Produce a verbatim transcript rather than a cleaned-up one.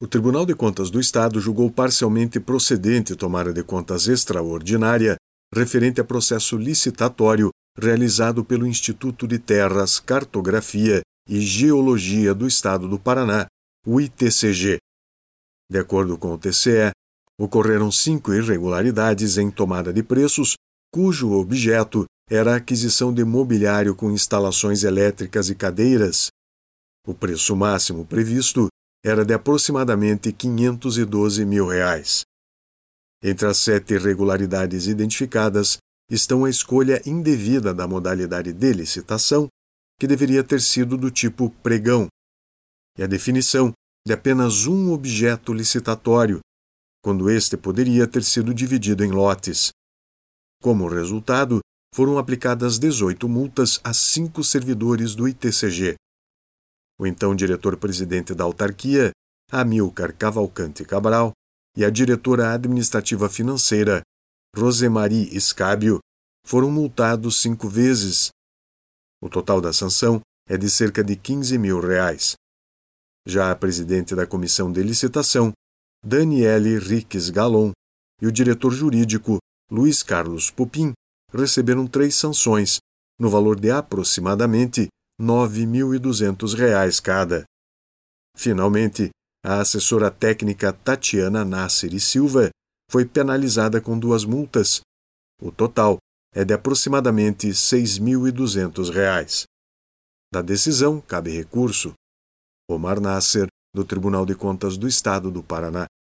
O Tribunal de Contas do Estado julgou parcialmente procedente tomada de contas extraordinária referente a processo licitatório realizado pelo Instituto de Terras, Cartografia e Geologia do Estado do Paraná, o I T C G. De acordo com o T C E, ocorreram cinco irregularidades em tomada de preços, cujo objeto era a aquisição de mobiliário com instalações elétricas e cadeiras. O preço máximo previsto era de aproximadamente quinhentos e doze mil reais. Entre as sete irregularidades identificadas estão a escolha indevida da modalidade de licitação, que deveria ter sido do tipo pregão, e a definição de apenas um objeto licitatório, quando este poderia ter sido dividido em lotes. Como resultado, foram aplicadas dezoito multas a cinco servidores do I T C G. O então diretor-presidente da autarquia, Amilcar Cavalcante Cabral, e a diretora administrativa financeira, Rosemary Escábio, foram multados cinco vezes. O total da sanção é de cerca de quinze mil reais. Já a presidente da comissão de licitação, Daniele Riques Galon, e o diretor jurídico, Luiz Carlos Pupim, receberam três sanções, no valor de aproximadamente nove mil e duzentos reais cada. Finalmente, a assessora técnica Tatiana Nasser e Silva foi penalizada com duas multas. O total é de aproximadamente seis mil e duzentos reais. Da decisão cabe recurso. Omar Nasser, do Tribunal de Contas do Estado do Paraná.